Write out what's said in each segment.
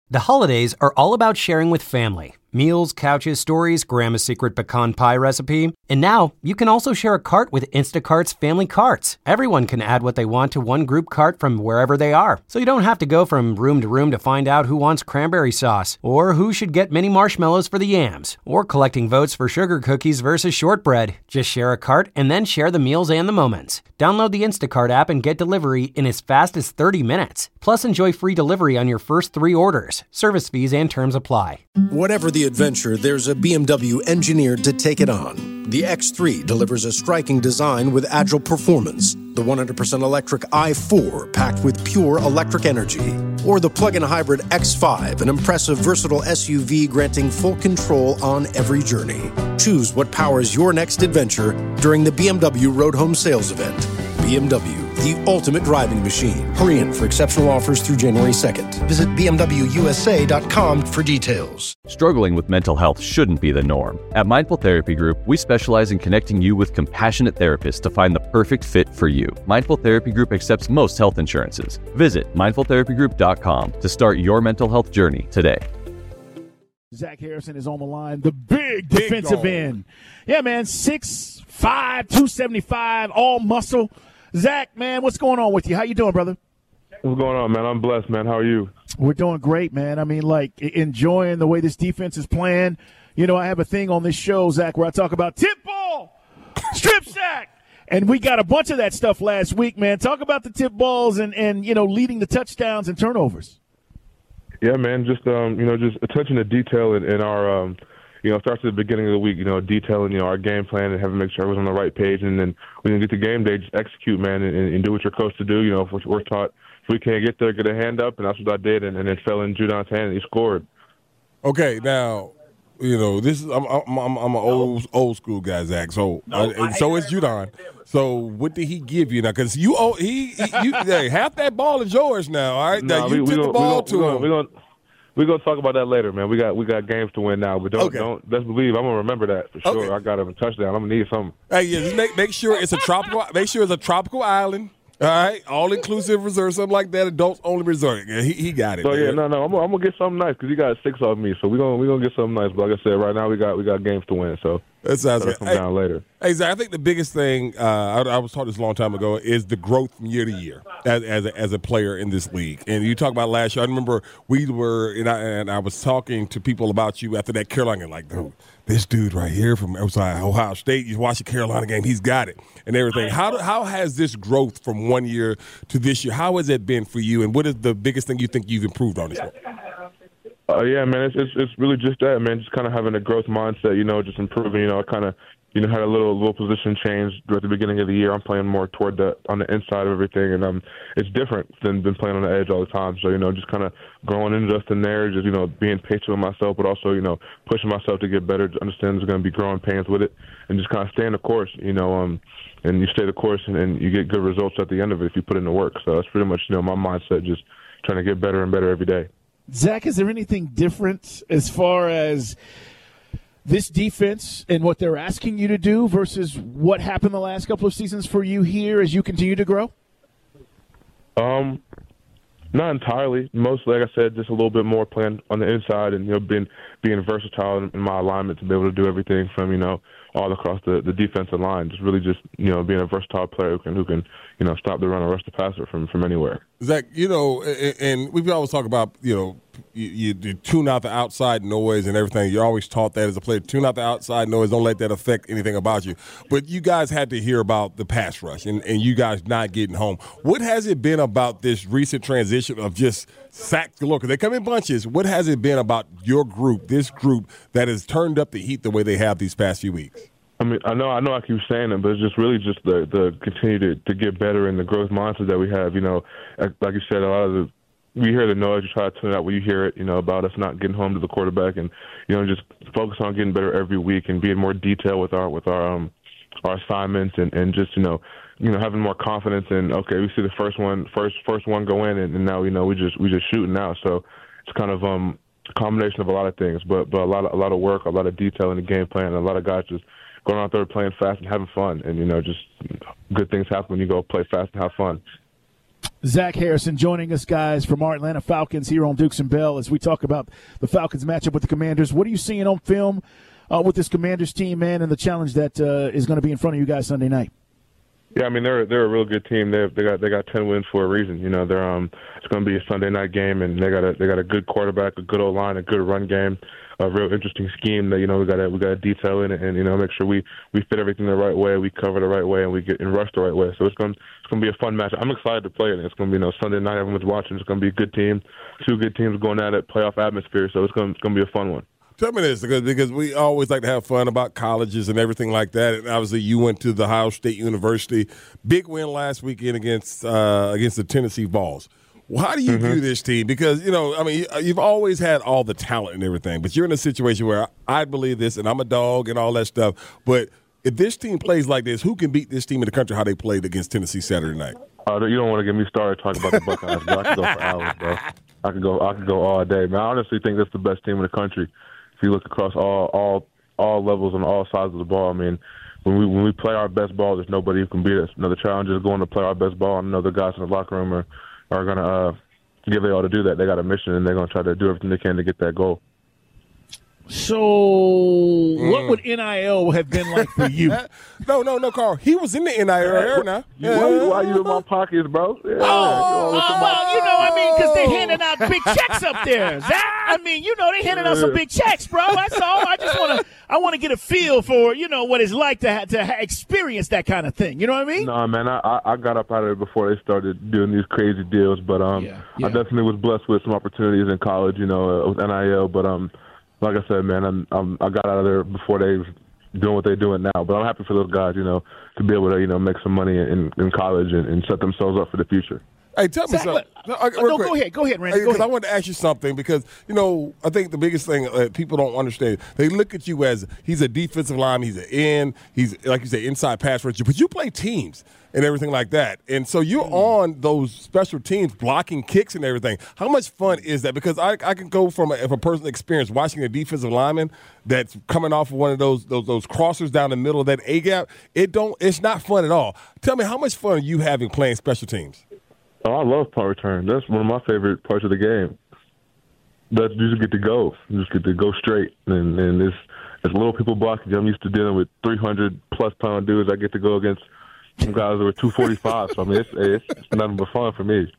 The holidays are all about sharing with family. Meals, couches, stories, Grandma's secret pecan pie recipe. And now, you can also share a cart with Instacart's Family Carts. Everyone can add what they want to one group cart from wherever they are. So you don't have to go from room to find out who wants cranberry sauce, or who should get mini marshmallows for the yams, or collecting votes for sugar cookies versus shortbread. Just share a cart and then share the meals and the moments. Download the Instacart app and get delivery in as fast as 30 minutes. Plus, enjoy free delivery on your first 3 orders. Service fees and terms apply. Whatever the adventure, there's a BMW engineered to take it on. The X3 delivers a striking design with agile performance. The 100% electric i4 packed with pure electric energy. Or the plug-in hybrid X5, an impressive versatile SUV granting full control on every journey. Choose what powers your next adventure during the BMW Road Home Sales Event. BMW, the ultimate driving machine. Hurry in for exceptional offers through January 2nd. Visit BMWUSA.com for details. Struggling with mental health shouldn't be the norm. At Mindful Therapy Group, we specialize in connecting you with compassionate therapists to find the perfect fit for you. Mindful Therapy Group accepts most health insurances. Visit mindfultherapygroup.com to start your mental health journey today. Zach Harrison is on the line, the big defensive end. Yeah, man, 6'5", 275, all muscle. Zach, man, what's going on with you? How you doing, brother? What's going on, man? I'm blessed, man. How are you? We're doing great, man. I mean, like, enjoying the way this defense is playing. You know, I have a thing on this show, Zach, where I talk about tip ball, strip sack. And we got a bunch of that stuff last week, man. Talk about the tip balls and you know, leading the touchdowns and turnovers. Yeah, man, just just attention to detail in our starts at the beginning of the week, detailing, our game plan and having to make sure everyone's on the right page. And then when you get to game day, just execute, man, and do what you're coached to do. If we're taught, if we can't get there, get a hand up, and that's what I did. And it fell in Judon's hand, and he scored. Okay, now, this is I'm an old school guy, Zach. So and so is Judon. So what did he give you now? Because you hey, half that ball is yours now. All right, now you took the ball to him. We're gonna talk about that later, man. We got games to win now, but don't let's believe I'm gonna remember that for sure. Okay. I got him a touchdown. I'm gonna need something. Hey, yeah, just make sure it's a tropical. Make sure it's a tropical island. All right, all-inclusive resort, something like that. Adults only resort. Yeah, he got it. So man. yeah, no, I'm gonna get something nice because he got 6 off me. So we're gonna get something nice. But like I said, right now we got games to win. So that sounds good. Come down later. Hey Zach, I think the biggest thing I was taught this a long time ago is the growth from year to year as a player in this league. And you talk about last year. I remember we were and I was talking to people about you after that Carolina game, like, dude, this dude right here from Ohio State, you watch the Carolina game, he's got it and everything. How has this growth from one year to this year, how has it been for you, and what is the biggest thing you think you've improved on this one? Yeah, man, it's really just that, man, just kind of having a growth mindset, just improving, I kind of, had a little position change at the beginning of the year. I'm playing more on the inside of everything, and it's different than playing on the edge all the time. So, just kind of growing and adjusting there, just, being patient with myself, but also, pushing myself to get better, to understand there's going to be growing pains with it, and just kind of staying the course, and you stay the course, and you get good results at the end of it if you put in the work. So that's pretty much, my mindset, just trying to get better and better every day. Zach, is there anything different as far as this defense and what they're asking you to do versus what happened the last couple of seasons for you here as you continue to grow? Not entirely. Mostly, like I said, just a little bit more playing on the inside and being versatile in my alignment to be able to do everything from all across the defensive line. Just really being a versatile player who can stop the run or rush the passer from anywhere. Zach, and we always talk about you tune out the outside noise and everything. You're always taught that as a player. Tune out the outside noise. Don't let that affect anything about you. But you guys had to hear about the pass rush and you guys not getting home. What has it been about this recent transition of just sack galore? Because they come in bunches. What has it been about your group, this group, that has turned up the heat the way they have these past few weeks? I mean, I know I keep saying it, but it's just really just the continue to get better in the growth mindset that we have. Like you said, a lot of we hear the noise, you try to tune it out when you hear it, about us not getting home to the quarterback, and just focus on getting better every week and being more detailed with our assignments and just having more confidence in, okay, we see the first one go in, and now we just shooting now. So it's kind of a combination of a lot of things, but a lot of work, a lot of detail in the game plan, and a lot of guys just going out there playing fast and having fun, and just good things happen when you go play fast and have fun. Zach Harrison joining us, guys, from our Atlanta Falcons here on Dukes and Bell as we talk about the Falcons matchup with the Commanders. What are you seeing on film with this Commanders team, man, and the challenge that is going to be in front of you guys Sunday night? Yeah, I mean they're a real good team. They got 10 wins for a reason. You know, it's going to be a Sunday night game, and they got a good quarterback, a good O-line, a good run game, a real interesting scheme that we got to detail in it, and make sure we fit everything the right way, we cover the right way, and we get and rush the right way. So it's going to be a fun match. I'm excited to play it. It's going to be Sunday night. Everyone's watching. It's going to be a good team, two good teams going at it, playoff atmosphere. So it's going to be a fun one. Tell me this, because we always like to have fun about colleges and everything like that. And obviously, you went to the Ohio State University. Big win last weekend against the Tennessee Vols. Well, how do you view this team? Because, you've always had all the talent and everything, but you're in a situation where I believe this, and I'm a dog and all that stuff. But if this team plays like this, who can beat this team in the country how they played against Tennessee Saturday night? You don't want to get me started talking about the Buckeyes, bro. I could go for hours, bro. I could go all day, man. I honestly think that's the best team in the country. If you look across all levels and all sides of the ball, I mean, when we play our best ball, there's nobody who can beat us. The challenge is going to play our best ball, and the guys in the locker room are going to give it all to do that. They got a mission, and they're going to try to do everything they can to get that goal. So what would NIL have been like for you? No, Carl. He was in the NIL era now. Why you in my pockets, bro? Yeah, because they handing out big checks up there, Zach. They handing out some big checks, bro. That's all. I want to get a feel for, what it's like to experience that kind of thing. You know what I mean? No, man, I got up out of it before they started doing these crazy deals, but I definitely was blessed with some opportunities in college, with NIL, but like I said, man, I got out of there before they was doing what they're doing now. But I'm happy for those guys, to be able to, make some money in college and set themselves up for the future. Hey, tell me something. Go ahead, Randy. Because I wanted to ask you something because, I think the biggest thing people don't understand, they look at you as he's a defensive lineman, he's an end, he's, like you say, inside pass rusher, but you play teams and everything like that. And so you're on those special teams blocking kicks and everything. How much fun is that? Because I can go from a personal experience watching a defensive lineman that's coming off of one of those crossers down the middle of that A-gap. It's not fun at all. Tell me, how much fun are you having playing special teams? Oh, I love punt return. That's one of my favorite parts of the game. That you just get to go. You just get to go straight. And it's little people blocking. I'm used to dealing with 300-plus pound dudes. I get to go against some guys that were 245. So, it's nothing but fun for me.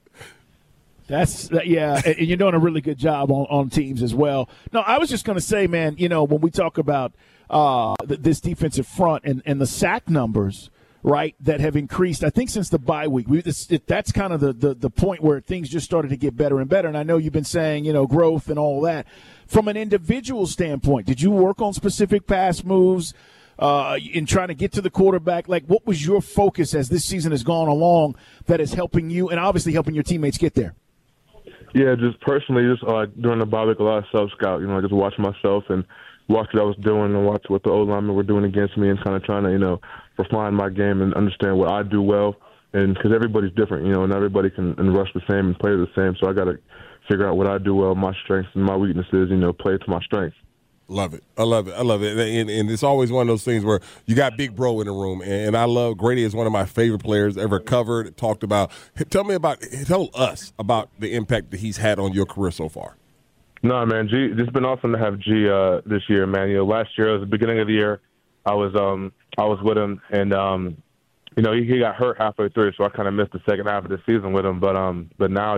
And you're doing a really good job on teams as well. No, I was just going to say, man, when we talk about this defensive front and the sack numbers, right, that have increased, I think, since the bye week. That's kind of the point where things just started to get better and better. And I know you've been saying, growth and all that. From an individual standpoint, did you work on specific pass moves in trying to get to the quarterback? Like, what was your focus as this season has gone along that is helping you and obviously helping your teammates get there? Yeah, just personally, during the bye week, a lot of self-scout, just watching myself and watch what I was doing and watch what the O-linemen were doing against me and kind of trying to, refine my game and understand what I do well. And because everybody's different, and everybody can rush the same and play the same. So I got to figure out what I do well, my strengths and my weaknesses, play to my strengths. Love it. I love it. And it's always one of those things where you got Big Bro in the room. And I love Grady is one of my favorite players ever covered, talked about. Tell us about the impact that he's had on your career so far. No, man, it's been awesome to have G this year, man. Last year, at the beginning of the year, I was with him, and he got hurt halfway through, so I kind of missed the second half of the season with him. But now,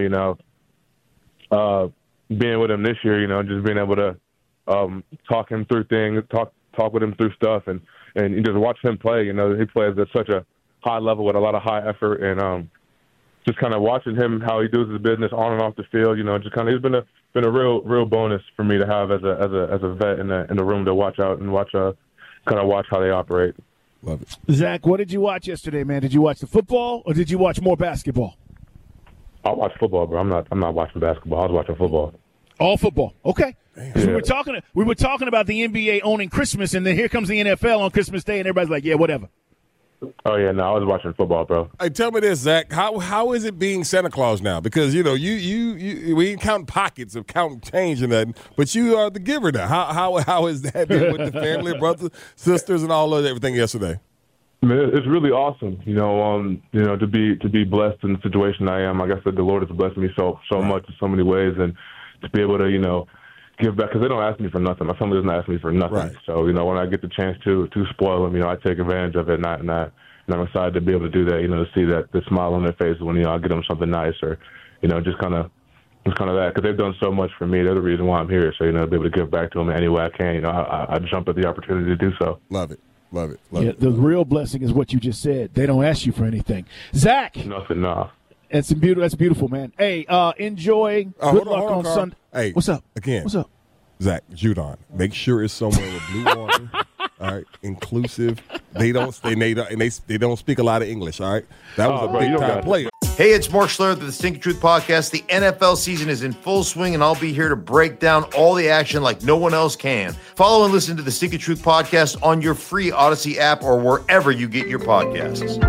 being with him this year, just being able to talk him through things, talk with him through stuff, and just watch him play. He plays at such a high level with a lot of high effort, and just kind of watching him how he does his business on and off the field. Just kind of he's been a real bonus for me to have as a vet in the room to watch out and watch how they operate. Love it. Zach, what did you watch yesterday, man? Did you watch the football or did you watch more basketball? I watched football, bro. I'm not watching basketball. I was watching football. All football. Okay. Yeah. We were talking about the NBA owning Christmas, and then here comes the NFL on Christmas Day, and everybody's like, yeah, whatever. Oh, yeah, no, I was watching football, bro. Hey, tell me this, Zach. How is it being Santa Claus now? Because, we ain't counting pockets of counting change and nothing, but you are the giver now. How is that been with the family, brothers, sisters, and all of everything yesterday? I mean, it's really awesome, to be blessed in the situation I am. Like I said, the Lord has blessed me so much in so many ways, and to be able to, give back, because they don't ask me for nothing. My family doesn't ask me for nothing. Right. So, when I get the chance to spoil them, I take advantage of it, and I'm excited to be able to do that, to see that the smile on their face when, I get them something nice or, just kind of that, because they've done so much for me. They're the reason why I'm here. So, to be able to give back to them any way I can, I jump at the opportunity to do so. Love it. The real blessing is what you just said. They don't ask you for anything. Zach. Nothing, nah. That's beautiful, man. Hey, enjoy. Good luck on Sunday. Hey, what's up? Again. What's up? Zach, Judon. Make sure it's somewhere with blue water. All right, inclusive. They don't speak a lot of English. All right, that was a big time player. Hey, it's Mark Schlereth of the Stinking Truth Podcast. The NFL season is in full swing, and I'll be here to break down all the action like no one else can. Follow and listen to the Stinking Truth Podcast on your free Odyssey app or wherever you get your podcasts.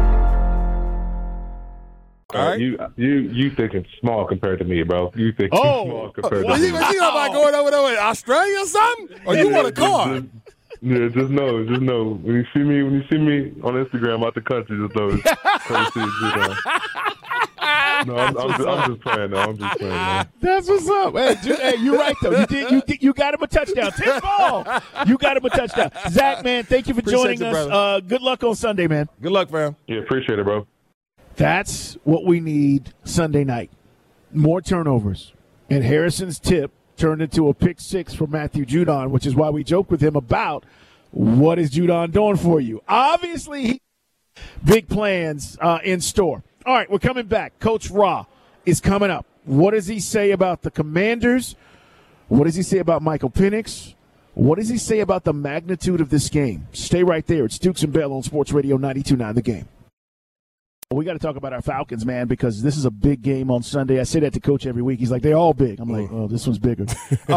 All right. You thinking small compared to me, bro. You thinking small compared to me. You about going over there in Australia or something? Or you want a car? Just know. When you see me on Instagram out the country, just know No, I'm just playing though. Man. That's what's up. Hey, you're right though. You got him a touchdown. 10 ball. You got him a touchdown. Zach, man, thank you for joining us. Good luck on Sunday, man. Good luck, fam. Yeah, appreciate it, bro. That's what we need Sunday night. More turnovers. And Harrison's tip turned into a pick six for Matthew Judon, which is why we joke with him about what is Judon doing for you. Obviously, big plans in store. All right, we're coming back. Coach Ra is coming up. What does he say about the Commanders? What does he say about Michael Penix? What does he say about the magnitude of this game? Stay right there. It's Dukes and Bell on Sports Radio 92.9 The Game. We got to talk about our Falcons, man, because this is a big game on Sunday. I say that to Coach every week. He's like, they're all big. I'm like, oh, this one's bigger.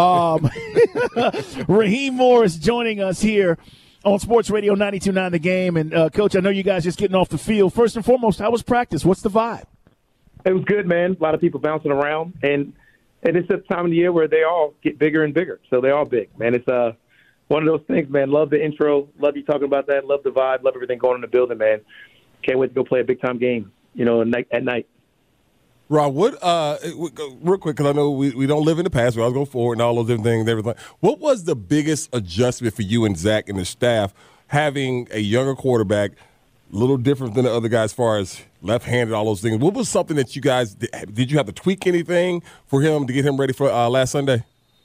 Raheem Morris joining us here on Sports Radio 92.9 The Game. And, Coach, I know you guys just getting off the field. First and foremost, how was practice? What's the vibe? It was good, man. A lot of people bouncing around. And it's a time of the year where they all get bigger and bigger. So they're all big, man. It's one of those things, man. Love the intro. Love you talking about that. Love the vibe. Love everything going in the building, man. Can't wait to go play a big-time game, at night. Rob, what, real quick, because I know we don't live in the past. We always go forward and all those different things and everything. What was the biggest adjustment for you and Zach and the staff having a younger quarterback, a little different than the other guys as far as left-handed, all those things? What was something that you guys did you have to tweak anything for him to get him ready for last Sunday?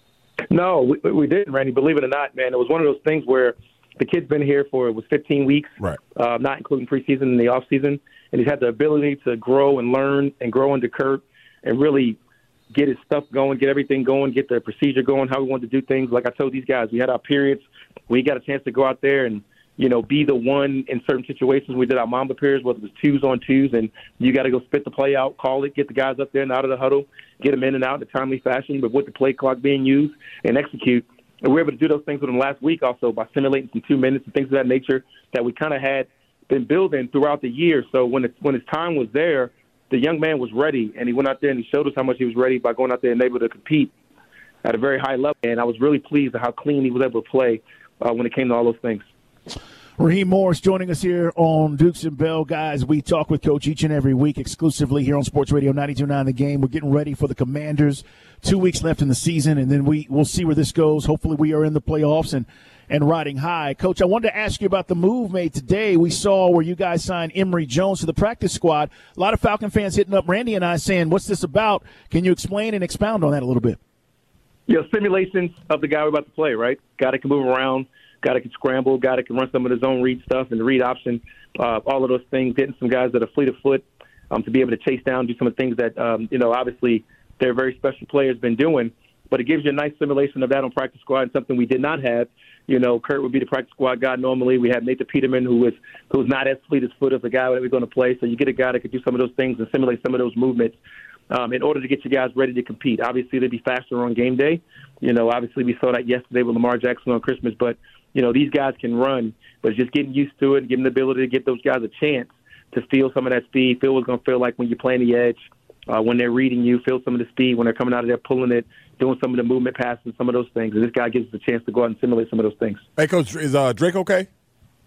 No, we didn't, Randy. Believe it or not, man. It was one of those things where the kid's been here for 15 weeks, right? Not including preseason and the off season, and he's had the ability to grow and learn and grow into Kurt and really get his stuff going, get everything going, get the procedure going, how we want to do things. Like I told these guys, we had our periods. We got a chance to go out there and be the one in certain situations. We did our Mamba periods, whether it was 2s on 2s, and you got to go spit the play out, call it, get the guys up there and out of the huddle, get them in and out in a timely fashion, but with the play clock being used and execute. And we were able to do those things with them last week also by simulating some 2 minutes and things of that nature that we kind of had been building throughout the year. So when his time was there, the young man was ready, and he went out there and he showed us how much he was ready by going out there and able to compete at a very high level. And I was really pleased at how clean he was able to play when it came to all those things. Raheem Morris joining us here on Dukes and Bell. Guys, we talk with Coach each and every week exclusively here on Sports Radio 92.9 The Game. We're getting ready for the Commanders. 2 weeks left in the season, and then we'll see where this goes. Hopefully we are in the playoffs and riding high. Coach, I wanted to ask you about the move made today. We saw where you guys signed Emory Jones to the practice squad. A lot of Falcon fans hitting up Randy and I saying, what's this about? Can you explain and expound on that a little bit? Simulations of the guy we're about to play, right? Guy that can move around, guy that can scramble, guy that can run some of his own read stuff and the read option, all of those things, getting some guys that are fleet of foot to be able to chase down, do some of the things that, obviously they're very special players been doing. But it gives you a nice simulation of that on practice squad and something we did not have. Kurt would be the practice squad guy normally. We have Nathan Peterman, who's not as fleet as foot as the guy that we're going to play. So you get a guy that could do some of those things and simulate some of those movements in order to get you guys ready to compete. Obviously, they'd be faster on game day. Obviously we saw that yesterday with Lamar Jackson on Christmas. But, these guys can run. But it's just getting used to it and getting the ability to get those guys a chance to feel some of that speed, feel what it's going to feel like when you're playing the edge. When they're reading you, feel some of the speed when they're coming out of there, pulling it, doing some of the movement passes and some of those things. And this guy gives us a chance to go out and simulate some of those things. Hey, Coach, is Drake okay?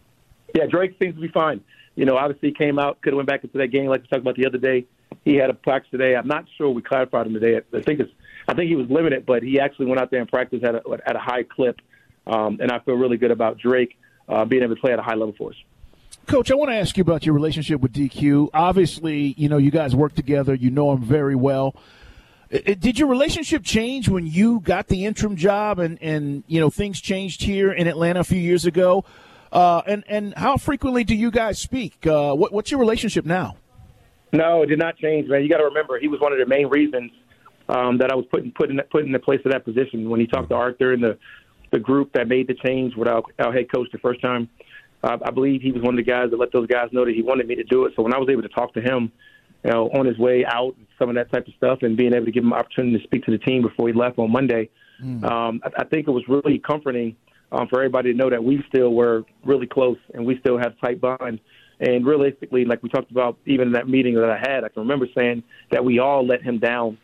Yeah, Drake seems to be fine. Obviously he came out, could have went back into that game like we talked about the other day. He had a practice today. I'm not sure we clarified him today. I think he was limited, but he actually went out there and practiced at a high clip. And I feel really good about Drake being able to play at a high level for us. Coach, I want to ask you about your relationship with DQ. Obviously, you guys work together. You know him very well. Did your relationship change when you got the interim job and things changed here in Atlanta a few years ago? And how frequently do you guys speak? What's your relationship now? No, it did not change, man. You got to remember, he was one of the main reasons that I was put in the place of that position. When he talked to Arthur and the group that made the change with our head coach the first time, I believe he was one of the guys that let those guys know that he wanted me to do it. So when I was able to talk to him, on his way out, some of that type of stuff, and being able to give him an opportunity to speak to the team before he left on Monday, I think it was really comforting for everybody to know that we still were really close and we still had a tight bond. And realistically, like we talked about even in that meeting that I had, I can remember saying that we all let him down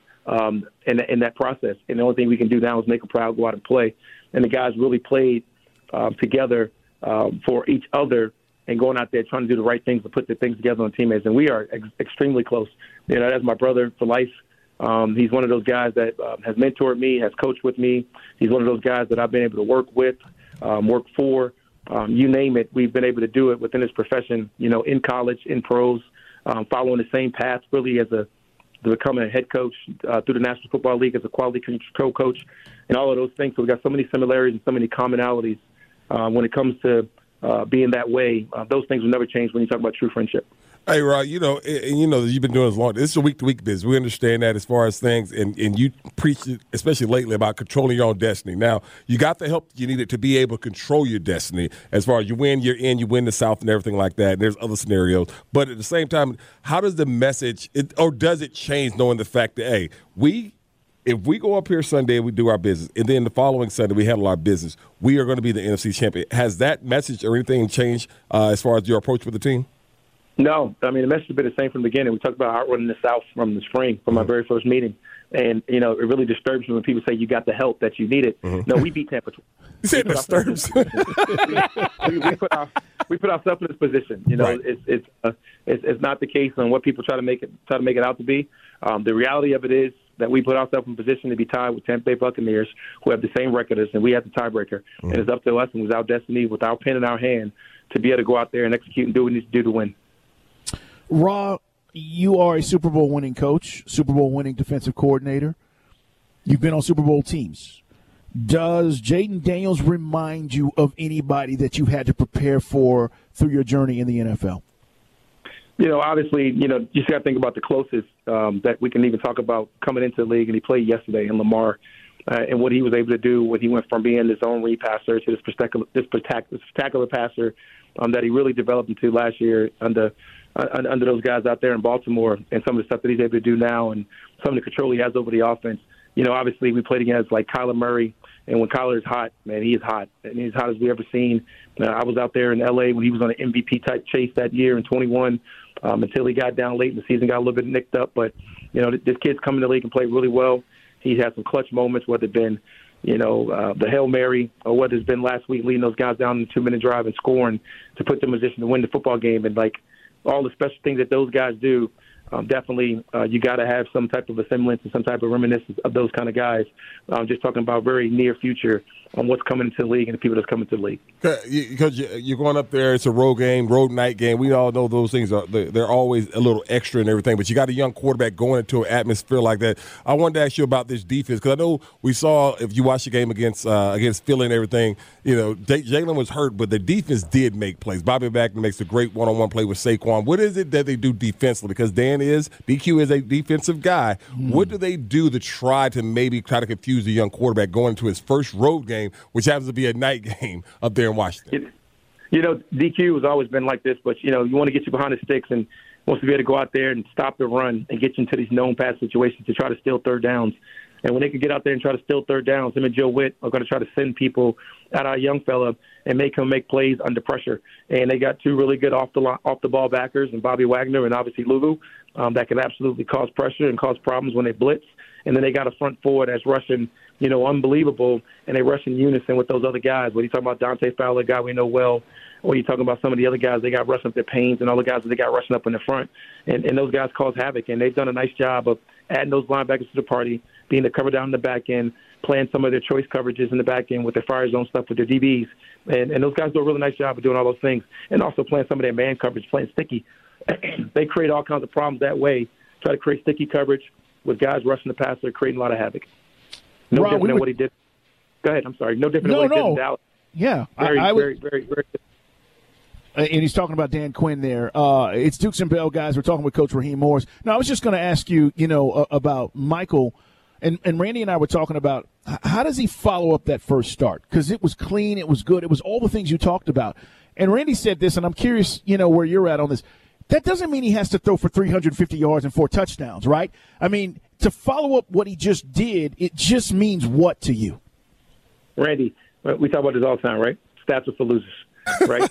in that process. And the only thing we can do now is make him proud, go out and play. And the guys really played together for each other and going out there trying to do the right things to put the things together on teammates. And we are extremely close. That's my brother for life. He's one of those guys that has mentored me, has coached with me. He's one of those guys that I've been able to work with, work for. You name it, we've been able to do it within his profession, in college, in pros, following the same path really to becoming a head coach through the National Football League as a quality control coach and all of those things. So we got so many similarities and so many commonalities when it comes to being that way. Those things will never change when you talk about true friendship. Hey, Rod, you've been doing this long. This is a week-to-week business. We understand that as far as things, and you preach, especially lately, about controlling your own destiny. Now, you got the help you needed to be able to control your destiny as far as you win, you're in, you win the South and everything like that. And there's other scenarios. But at the same time, how does the message, or does it change knowing the fact that, hey, if we go up here Sunday and we do our business, and then the following Sunday we handle our business, we are going to be the NFC champion. Has that message or anything changed as far as your approach with the team? No. I mean, the message has been the same from the beginning. We talked about outrunning the South from the spring, from my very first meeting. And, it really disturbs me when people say you got the help that you needed. No, we beat Tampa. You said it disturbs. we put ourselves in this position. Right. It's not the case on what people try to make it out to be. The reality of it is that we put ourselves in position to be tied with Tampa Bay Buccaneers, who have the same record as us, and we have the tiebreaker. And it's up to us, and it was our destiny with our pen in our hand to be able to go out there and execute and do what we need to do to win. Rob, you are a Super Bowl winning coach, Super Bowl winning defensive coordinator. You've been on Super Bowl teams. Does Jayden Daniels remind you of anybody that you had to prepare for through your journey in the NFL? Obviously, you just got to think about the closest that we can even talk about coming into the league, and he played yesterday in Lamar, and what he was able to do when he went from being his own read passer to this spectacular passer that he really developed into last year under those guys out there in Baltimore, and some of the stuff that he's able to do now and some of the control he has over the offense. Obviously we played against like Kyler Murray, and when Kyler is hot, man, he is hot, and he's as hot as we ever seen. I was out there in L.A. when he was on an MVP-type chase that year in 21 until he got down late in the season, got a little bit nicked up. But, this kid's come in the league and played really well. He's had some clutch moments, whether it's been, the Hail Mary or whether it's been last week leading those guys down in a 2-minute drive and scoring to put them in position to win the football game. And, all the special things that those guys do, definitely you got to have some type of a semblance and some type of reminiscence of those kind of guys. Just talking about very near future on what's coming into the league and the people that's coming to the league. Because you're going up there, it's a road game, road night game. We all know those things they're always a little extra and everything. But you got a young quarterback going into an atmosphere like that. I wanted to ask you about this defense because I know we saw, if you watch the game against Philly and everything, Jalen was hurt, but the defense did make plays. Bobby Wagner makes a great one-on-one play with Saquon. What is it that they do defensively? Because DQ is a defensive guy. What do they do to try to confuse the young quarterback going into his first road game, which happens to be a night game up there in Washington? DQ has always been like this, but, you want to get you behind the sticks and wants to be able to go out there and stop the run and get you into these known pass situations to try to steal third downs. And when they can get out there and try to steal third downs, him and Joe Witt are going to try to send people at our young fella and make him make plays under pressure. And they got two really good off the ball backers, and Bobby Wagner and obviously Lulu, that can absolutely cause pressure and cause problems when they blitz. And then they got a front four that's rushing unbelievable, and they rush in unison with those other guys. When you talk about Dante Fowler, a guy we know well, or you talking about some of the other guys they got rushing up their pains and all the guys that they got rushing up in the front, and those guys cause havoc, and they've done a nice job of adding those linebackers to the party, being the cover down in the back end, playing some of their choice coverages in the back end with their fire zone stuff with their DBs, and those guys do a really nice job of doing all those things, and also playing some of their man coverage, playing sticky. They create all kinds of problems that way, try to create sticky coverage with guys rushing the passer, creating a lot of havoc. No different than what he did. Go ahead. I'm sorry. No different than what he did in Dallas. Yeah. Very, very and he's talking about Dan Quinn there. It's Dukes and Bell, guys. We're talking with Coach Raheem Morris. Now, I was just going to ask you, about Michael. And Randy and I were talking about how does he follow up that first start? Because it was clean. It was good. It was all the things you talked about. And Randy said this, and I'm curious, where you're at on this. That doesn't mean he has to throw for 350 yards and 4 touchdowns, right? I mean, to follow up what he just did, it just means what to you? Randy, we talk about this all the time, right? Stats are for losers, right?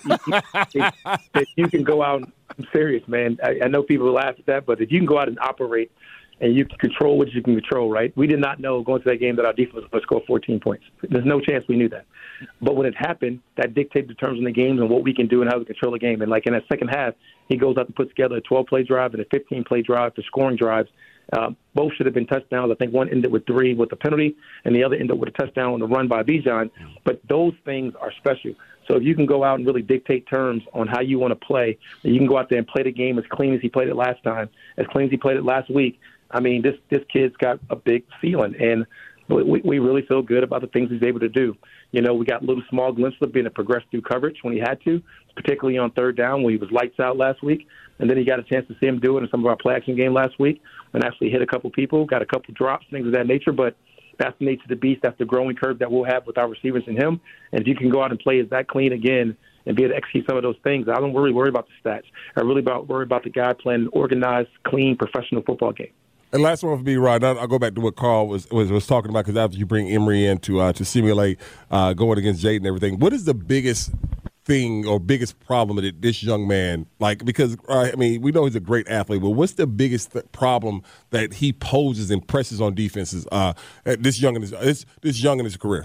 You can go out – I'm serious, man. I know people laugh at that, but if you can go out and operate and you can control what you can control, right? We did not know going to that game that our defense was going to score 14 points. There's no chance we knew that. But when it happened, that dictated the terms in the games and what we can do and how we control the game. And, like, in that second half, he goes out and puts together a 12-play drive and a 15-play drive for scoring drives. Both should have been touchdowns. I think one ended with 3 with a penalty, and the other ended with a touchdown on the run by Bijan. But those things are special. So if you can go out and really dictate terms on how you want to play, and you can go out there and play the game as clean as he played it last time, as clean as he played it last week, I mean, this kid's got a big ceiling, and we really feel good about the things he's able to do. We got little small glimpses of being able to progress through coverage when he had to, particularly on third down when he was lights out last week. And then he got a chance to see him do it in some of our play action game last week and actually hit a couple people, got a couple drops, things of that nature. But that's the nature of the beast. That's the growing curve that we'll have with our receivers and him. And if you can go out and play as that clean again and be able to execute some of those things, I don't really worry about the stats. I really worry about the guy playing an organized, clean, professional football game. And last one for me, Rod. I'll go back to what Carl was talking about, because after you bring Emory in to simulate going against Jade and everything, what is the biggest thing or biggest problem that this young man, because we know he's a great athlete, but what's the biggest problem that he poses and presses on defenses this young in his career?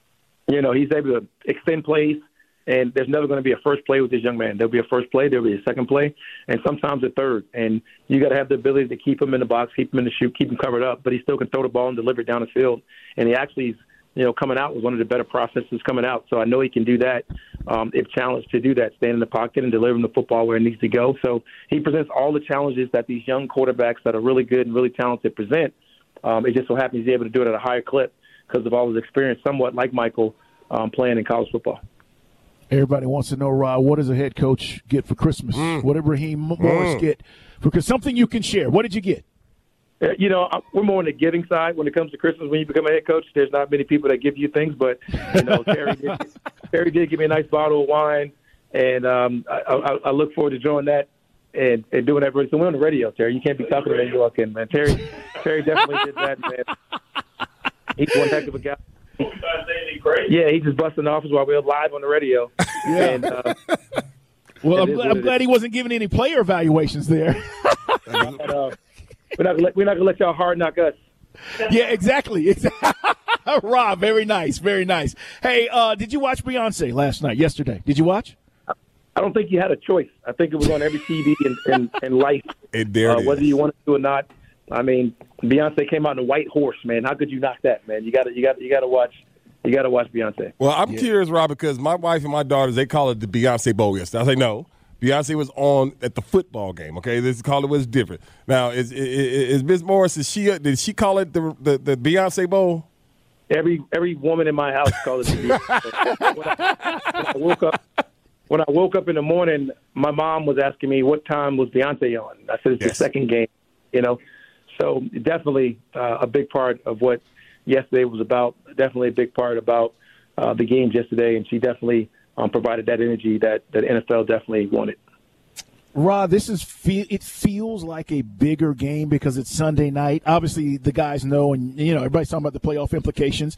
He's able to extend plays. And there's never going to be a first play with this young man. There'll be a first play, there'll be a second play, and sometimes a third. And you got to have the ability to keep him in the box, keep him in the chute, keep him covered up, but he still can throw the ball and deliver it down the field. And he actually, coming out was one of the better processes coming out. So I know he can do that if challenged to do that, stand in the pocket and delivering the football where it needs to go. So he presents all the challenges that these young quarterbacks that are really good and really talented present. It just so happens he's able to do it at a higher clip because of all his experience, somewhat like Michael playing in college football. Everybody wants to know, Rod, what does a head coach get for Christmas? What did Raheem Morris get? Because something you can share. What did you get? We're more on the giving side when it comes to Christmas. When you become a head coach, there's not many people that give you things, but Terry did give me a nice bottle of wine, and I look forward to enjoying that and doing that. So we're on the radio, Terry. You can't be talking when you walk in, man. Terry definitely did that, man. He's one heck of a guy. Yeah, he's just busting the office while we're live on the radio. Yeah. And, well, I'm glad he wasn't giving any player evaluations there. We're not gonna let y'all hard knock us. Yeah, exactly. Rob, very nice, very nice. Hey, did you watch Beyonce yesterday? Did you watch? I don't think you had a choice. I think it was on every TV in life. Whether you wanted to or not. I mean, Beyonce came out in a white horse, man. How could you knock that, man? You got to watch Beyonce. Well, I'm curious, Rob, because my wife and my daughters, they call it the Beyonce Bowl yesterday. I say no. Beyonce was on at the football game. Okay, this call it was different. Now, is Ms. Morris? Did she call it the Beyonce Bowl? Every woman in my house called it the Beyonce Bowl. When I woke up in the morning, my mom was asking me what time was Beyonce on. I said it's the second game. So definitely a big part of what yesterday was about, definitely a big part about the games yesterday, and she definitely provided that energy that the NFL definitely wanted. Rod, it feels like a bigger game because it's Sunday night. Obviously, the guys know, and everybody's talking about the playoff implications.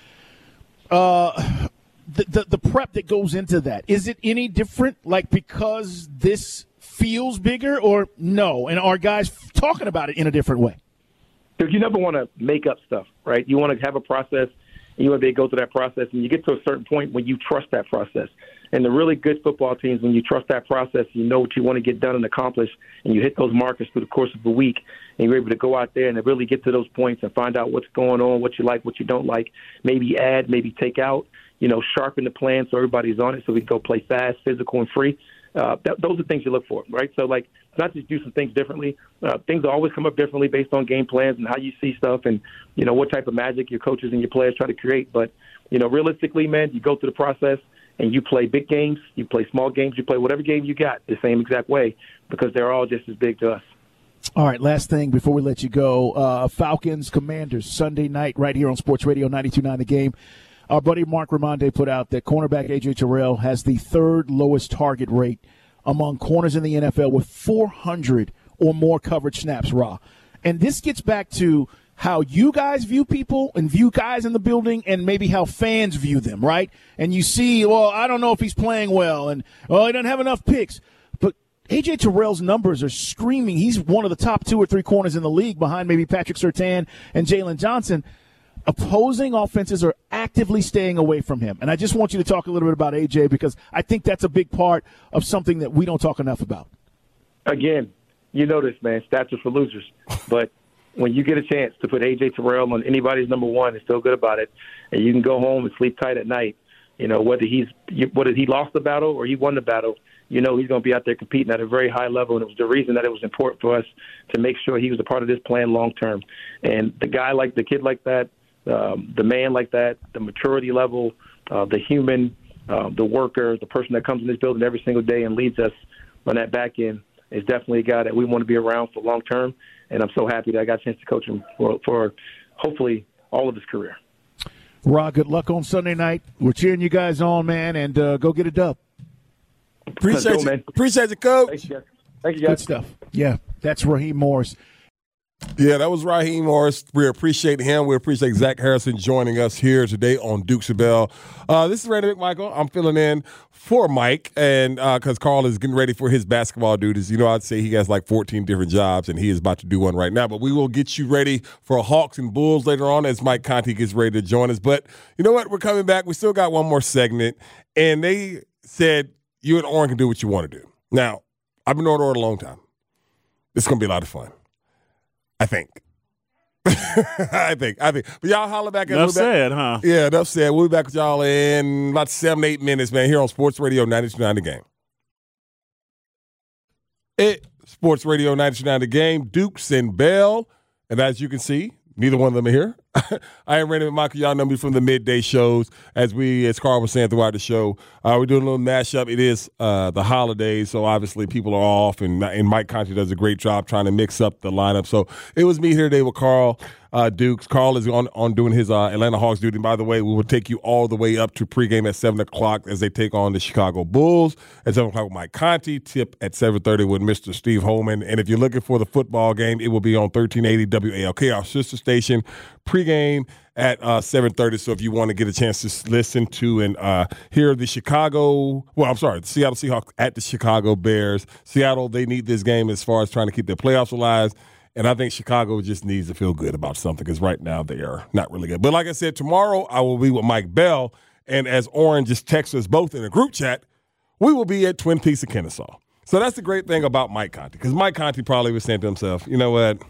The prep that goes into that, is it any different? Because this feels bigger, or no? And are guys talking about it in a different way? Because you never want to make up stuff, right? You want to have a process, and you want to be able to go through that process, and you get to a certain point when you trust that process. And the really good football teams, when you trust that process, you know what you want to get done and accomplish, and you hit those markers through the course of the week, and you're able to go out there and really get to those points and find out what's going on, what you like, what you don't like, maybe add, maybe take out, sharpen the plan so everybody's on it so we can go play fast, physical, and free. Those are things you look for, right? So, it's not just do some things differently. Things always come up differently based on game plans and how you see stuff and, what type of magic your coaches and your players try to create. But, realistically, man, you go through the process and you play big games, you play small games, you play whatever game you got the same exact way because they're all just as big to us. All right, last thing before we let you go. Falcons, Commanders, Sunday night right here on Sports Radio 92.9 The Game. Our buddy Mark Raimondi put out that cornerback A.J. Terrell has the third lowest target rate among corners in the NFL with 400 or more coverage snaps, Ra. And this gets back to how you guys view people and view guys in the building and maybe how fans view them, right? And you see, I don't know if he's playing well and, he doesn't have enough picks. But A.J. Terrell's numbers are screaming. He's one of the top 2 or 3 corners in the league behind maybe Patrick Surtain and Jalen Johnson. Opposing offenses are actively staying away from him. And I just want you to talk a little bit about A.J. because I think that's a big part of something that we don't talk enough about. Again, you know this, man. Stats are for losers. But when you get a chance to put A.J. Terrell on anybody's number one and feel good about it, and you can go home and sleep tight at night, whether he lost the battle or he won the battle, he's going to be out there competing at a very high level, and it was the reason that it was important for us to make sure he was a part of this plan long term. And the kid like that, the man like that, the maturity level, the human, the worker, the person that comes in this building every single day and leads us on that back end is definitely a guy that we want to be around for long term. And I'm so happy that I got a chance to coach him for hopefully all of his career. Rod, good luck on Sunday night. We're cheering you guys on, man, and go get a dub. Appreciate you, man. Appreciate you, Coach. Thank you, guys. Good stuff. Yeah, that's Raheem Morris. Yeah, that was Raheem Morris. We appreciate him. We appreciate Zach Harrison joining us here today on Dukes and Bell. This is Randy McMichael. I'm filling in for Mike, and because Carl is getting ready for his basketball duties. I'd say he has like 14 different jobs, and he is about to do one right now. But we will get you ready for Hawks and Bulls later on as Mike Conti gets ready to join us. But you know what? We're coming back. We still got one more segment, and they said you and Oren can do what you want to do. Now, I've been on Oren a long time. This is going to be a lot of fun. I think. I think. But y'all holler back. Enough said, huh? Yeah, enough said. We'll be back with y'all in about 7-8 minutes, man, here on Sports Radio 92.9 The Game. Sports Radio 92.9 The Game, Dukes and Bell. And as you can see, neither one of them are here. I am Randy McMichael. Y'all know me from the midday shows. As Carl was saying throughout the show, we're doing a little mashup. It is the holidays, so obviously people are off, and Mike Conti does a great job trying to mix up the lineup. So it was me here today with Carl Dukes. Carl is on doing his Atlanta Hawks duty. And by the way, we will take you all the way up to pregame at 7 o'clock as they take on the Chicago Bulls. At 7 o'clock with Mike Conti. Tip at 7:30 with Mr. Steve Holman. And if you're looking for the football game, it will be on 1380 WALK, our sister station. Pregame at 7:30. So if you want to get a chance to listen to and hear the Seattle Seahawks at the Chicago Bears. Seattle, they need this game as far as trying to keep their playoffs alive. And I think Chicago just needs to feel good about something because right now they are not really good. But like I said, tomorrow I will be with Mike Bell. And as Oren just texted us both in a group chat, we will be at Twin Peaks of Kennesaw. So that's the great thing about Mike Conti, because Mike Conti probably was saying to himself, you know what?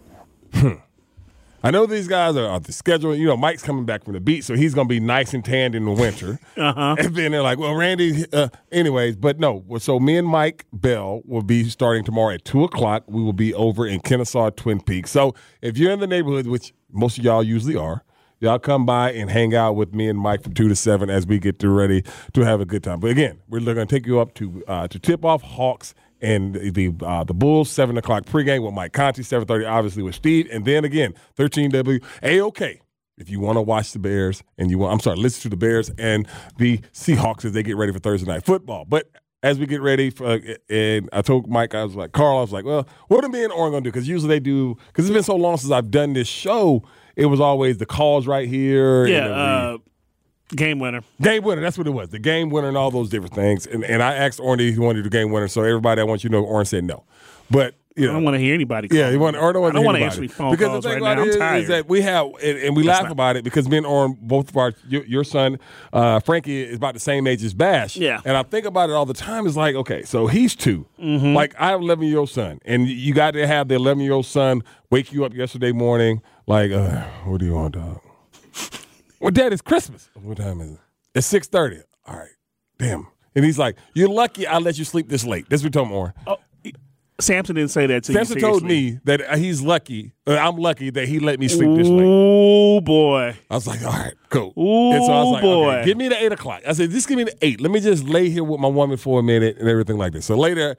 I know these guys are the schedule. Mike's coming back from the beach, so he's going to be nice and tanned in the winter. And then they're like, well, Randy, anyways. But no, so me and Mike Bell will be starting tomorrow at 2 o'clock. We will be over in Kennesaw, Twin Peaks. So if you're in the neighborhood, which most of y'all usually are, y'all come by and hang out with me and Mike from 2 to 7 as we get ready to have a good time. But again, we're going to take you up to tip-off Hawks and the Bulls, 7 o'clock pregame with Mike Conti, 7:30 obviously with Steve. And then again, 13 WAOK. If you want to watch the Bears and listen to the Bears and the Seahawks as they get ready for Thursday Night Football. But as we get ready, and I told Mike, Carl, well, what are me and Oren going to do? Because usually they do, because it's been so long since I've done this show, it was always the calls right here. Yeah, game winner. Game winner, that's what it was. The game winner and all those different things. And I asked Oren if he wanted to do game winner, so everybody that wants you to know, Oren said no. But You know, I don't want to hear anybody call yeah, you want, or don't I don't want to to answer any phone because calls the thing right about now. I'm it tired. is that we have, and we laugh about it because me and Orrin, both of your son, Frankie, is about the same age as Bash. Yeah. And I think about it all the time. It's like, okay, so he's 2. Mm-hmm. Like, I have an 11-year-old son, and you got to have the 11-year-old son wake you up yesterday morning, like, what do you want, dog? Well, Dad, it's Christmas. What time is it? It's 6:30. All right. Damn. And he's like, you're lucky I let you sleep this late. That's what we told him, Orrin. Oh, Samson didn't say that to Samson you. told me that he's lucky. I'm lucky that he let me sleep this late. Oh, boy. I was like, all right, cool. Ooh, and so I was like, boy. okay, give me the 8 o'clock. I said, just give me the 8. Let me just lay here with my woman for a minute and everything like this. So later,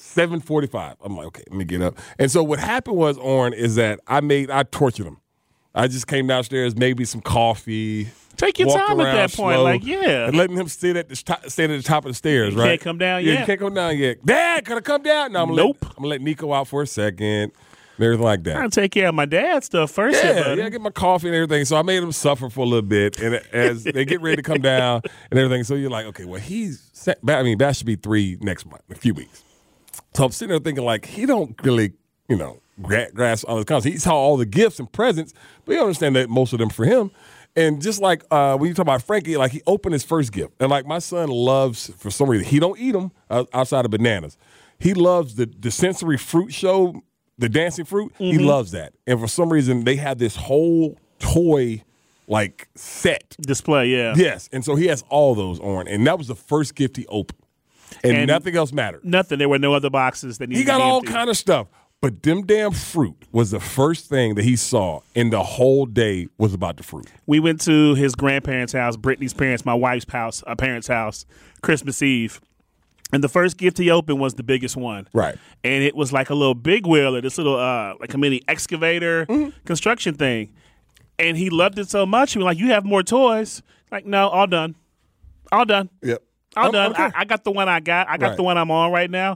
7:45. I'm like, okay, let me get up. And so what happened was, Orrin, is that I tortured him. I just came downstairs, maybe some coffee. Take your time at that point, slow, like, yeah. and letting him sit at the top of the stairs, right? Can't come down yet. yet. You can't come down yet. Dad, can I come down? No, I'm gonna let Nico out for a second and everything like that. I'll take care of my dad's stuff first. Yeah, get my coffee and everything. So I made him suffer for a little bit, and as they get ready to come down and everything, so you're like, okay, well, that should be 3 next month, a few weeks. So I'm sitting there thinking, like, he don't really, grasp all his concepts. He saw all the gifts and presents, but you understand that most of them for him. And just like when you talk about Frankie, like he opened his first gift. And like my son loves, for some reason, he don't eat them outside of bananas. He loves the sensory fruit show, the dancing fruit. Mm-hmm. He loves that. And for some reason, they have this whole toy like set. Display, yeah. Yes. And so he has all those on. And that was the first gift he opened. And nothing else mattered. Nothing. There were no other boxes that needed He got to be all empty. kind of stuff. But them damn fruit was the first thing that he saw, and the whole day was about the fruit. We went to his grandparents' house, Brittany's parents, my wife's house, our parents' house, Christmas Eve. And the first gift he opened was the biggest one. Right. And it was like a little big wheeler, this little like a mini excavator construction thing. And he loved it so much. He was like, you have more toys? Like, no, all done. All done. Yep. All done. Okay. I got the one I got. I got Right. the one I'm on right now.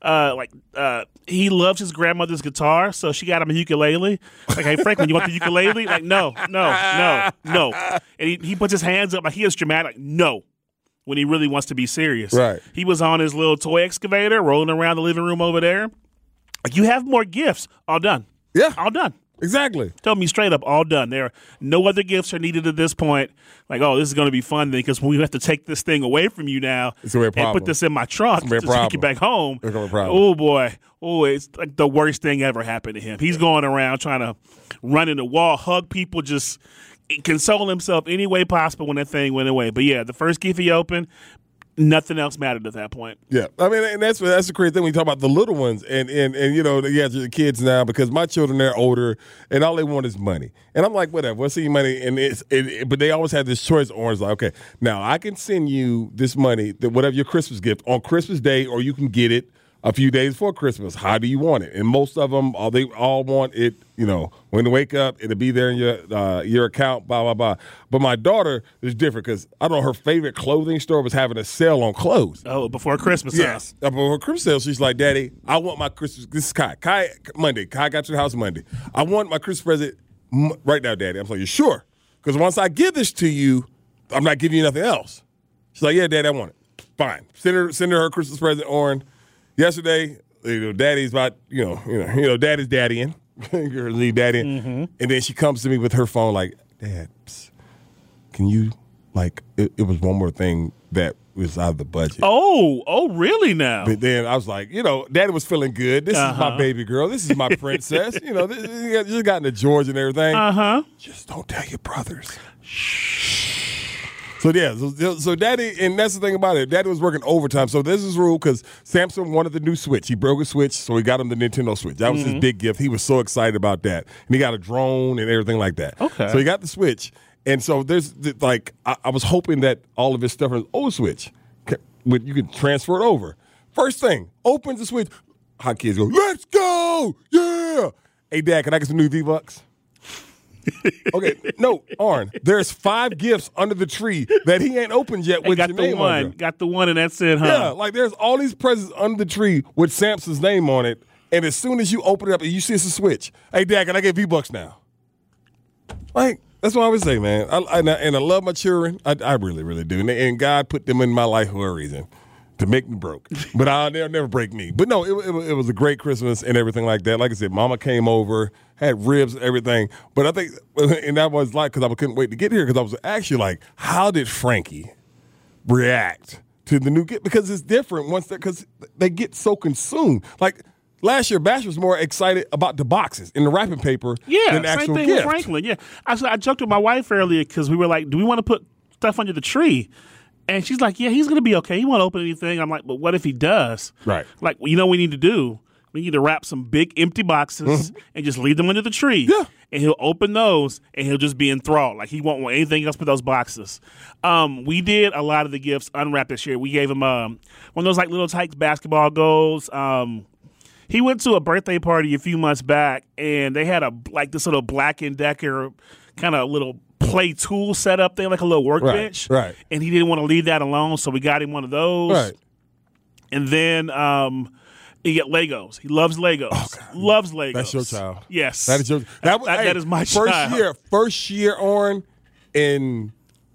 He loves his grandmother's guitar, so she got him a ukulele. Like, hey, Franklin, you want the ukulele? Like, no. And he puts his hands up like he is dramatic. Like, no. When he really wants to be serious. Right. He was on his little toy excavator rolling around the living room over there. Like, you have more gifts. All done. Yeah. All done. Exactly. Told me straight up, all done. There are no other gifts are needed at this point. Like, oh, this is going to be fun because we have to take this thing away from you now It's gonna be a and put problem. this in my trunk It's gonna to be a take it problem. back home. It's gonna be a problem. Oh, boy. Oh, it's like the worst thing ever happened to him. He's going around trying to run in the wall, hug people, just console himself any way possible when that thing went away. But, yeah, the first gift he opened, nothing else mattered at that point. Yeah, I mean, and that's the crazy thing when you talk about the little ones, and you know, you have the kids now because my children, they're older, and all they want is money, and I'm like, whatever, we'll see money, and but they always have this choice. Orange, like, okay, now I can send you this money, whatever your Christmas gift on Christmas Day, or you can get it a few days before Christmas. How do you want it? And most of them, they all want it. You know, when they wake up, it'll be there in your account. Blah blah blah. But my daughter is different because I don't know, her favorite clothing store was having a sale on clothes. Oh, before Christmas. Yes. Before Christmas sale, she's like, Daddy, I want my Christmas. This is Kai. Monday. Kai got to the house Monday. I want my Christmas present right now, Daddy. I'm like, you sure? Because once I give this to you, I'm not giving you nothing else. She's like, yeah, Daddy, I want it. Fine. Send her Christmas present, Orrin. Yesterday, Daddy's about, Daddy's daddying. Girls need daddying. Mm-hmm. And then she comes to me with her phone like, Dad, can you, like, it was one more thing that was out of the budget. Oh, really now? But then I was like, Daddy was feeling good. This is my baby girl. This is my princess. This just got into George and everything. Uh-huh. Just don't tell your brothers. So, yeah, so Daddy, and that's the thing about it. Daddy was working overtime. So this is rule because Samson wanted the new Switch. He broke a Switch, so he got him the Nintendo Switch. That was his big gift. He was so excited about that. And he got a drone and everything like that. Okay. So he got the Switch. And so there's, like, I was hoping that all of his stuff on his old Switch, you could transfer it over. First thing, opens the Switch. How kids go, let's go! Yeah! Hey, Dad, can I get some new V-Bucks? Okay, no, Orrin, there's 5 gifts under the tree that he ain't opened yet with your name on it. Got the one, and that's it, huh? Yeah, like there's all these presents under the tree with Samson's name on it, and as soon as you open it up and you see it's a Switch, hey, Dad, can I get V-Bucks now? Like, that's what I would say, man. I love my children. I really, really do. And God put them in my life for a reason. to make me broke. But they'll never break me. But no, it was a great Christmas and everything like that. Like I said, Mama came over, had ribs and everything. But I think, and that was like, because I couldn't wait to get here, because I was actually like, how did Frankie react to the new gift? Because it's different because they get so consumed. Like, last year, Bash was more excited about the boxes and the wrapping paper than the actual gift. Yeah, same thing with Franklin. Yeah, I joked with my wife earlier because we were like, do we want to put stuff under the tree? And she's like, yeah, he's going to be okay. He won't open anything. I'm like, but what if he does? Right. Like, you know what we need to do? We need to wrap some big empty boxes and just leave them under the tree. Yeah. And he'll open those and he'll just be enthralled. Like, he won't want anything else but those boxes. We did a lot of the gifts unwrapped this year. We gave him one of those like little Tykes basketball goals. He went to a birthday party a few months back, and they had this little Black & Decker kind of little play tool set up there, like a little workbench. Right. And he didn't want to leave that alone, so we got him one of those. Right. And then he got Legos. He loves Legos. Oh, God. Loves Legos. That's your child. Yes. That is your that is my child. First year, Oren, in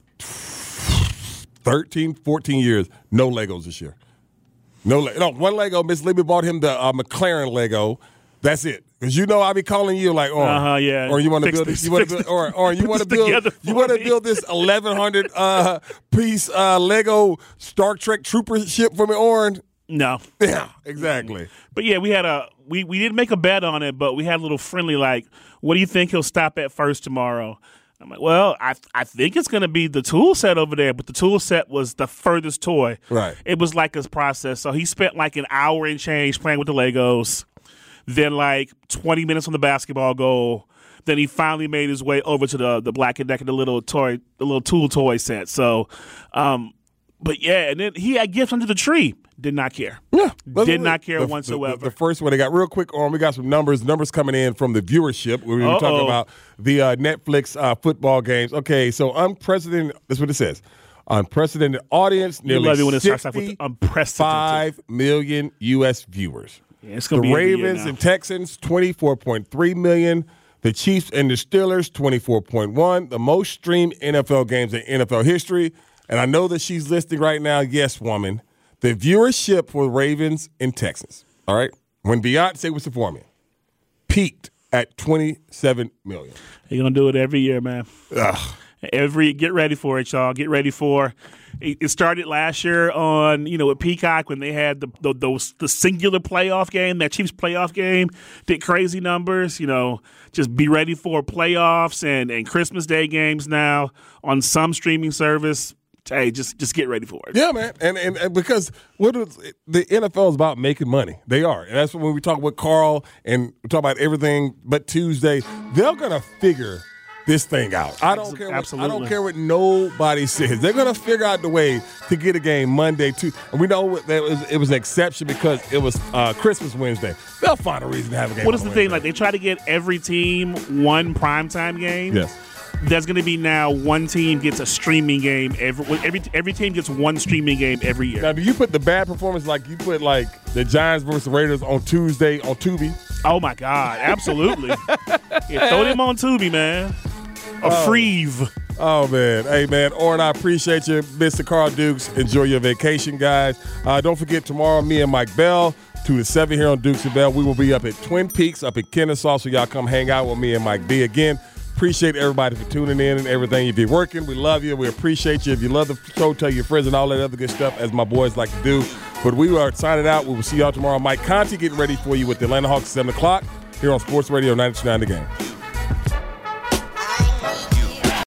13, 14 years, no Legos this year. No, one Lego. Miss Libby bought him the McLaren Lego. That's it. Because I be calling you like, yeah. Or you want to build this, you want to build this 1,100 piece Lego Star Trek trooper ship for me, Oren. No. Yeah, exactly. But yeah, we had we didn't make a bet on it, but we had a little friendly like, what do you think he'll stop at first tomorrow? I'm like, well, I think it's going to be the tool set over there, but the tool set was the furthest toy. Right. It was like a process. So he spent like an hour and change playing with the Legos, then like 20 minutes on the basketball goal. Then he finally made his way over to the Black & Decker, the little tool toy set. So, but yeah, and then he had gifts under the tree. Did not care. Yeah. Did not care whatsoever. The first one, they got real quick on. We got some numbers coming in from the viewership. We were talking about the Netflix football games. Okay, so unprecedented, that's what it says. Unprecedented audience, nearly 65 million U.S. viewers. Yeah, it's the Ravens and Texans, 24.3 million. The Chiefs and the Steelers, 24.1. The most streamed NFL games in NFL history. And I know that she's listing right now, yes, woman, the viewership for Ravens and Texans, all right, when Beyonce was performing, peaked at 27 million. You're going to do it every year, man. Ugh. Get ready for it, y'all. Get ready for it. Started last year on, with Peacock when they had the singular playoff game, that Chiefs playoff game, did crazy numbers. Just be ready for playoffs and Christmas Day games now on some streaming service. Hey, just get ready for it. Yeah, man, and because the NFL is about making money. They are, and that's when we talk with Carl and we talk about everything. But Tuesday, they're gonna figure this thing out. I don't care. I don't care what nobody says. They're gonna figure out the way to get a game Monday too. And we know that it was an exception because it was Christmas Wednesday. They'll find a reason to have a game. What is the thing? Like, they try to get every team one primetime game. Yes. There's going to be now one team gets a streaming game every team gets one streaming game every year. Now, do you put the bad performance like you put like the Giants versus the Raiders on Tuesday on Tubi? Oh my God, absolutely! Yeah, throw them on Tubi, man. Freve. Oh man, hey man, Oren, I appreciate you, Mr. Carl Dukes. Enjoy your vacation, guys. Don't forget tomorrow, me and Mike Bell, 2 to 7 here on Dukes and Bell. We will be up at Twin Peaks, up at Kennesaw, so y'all come hang out with me and Mike B again. Appreciate everybody for tuning in and everything. If you're working, we love you. We appreciate you. If you love the show, tell your friends and all that other good stuff, as my boys like to do. But we are signing out. We will see y'all tomorrow. Mike Conti getting ready for you with the Atlanta Hawks at 7 o'clock here on Sports Radio 92.9 The Game.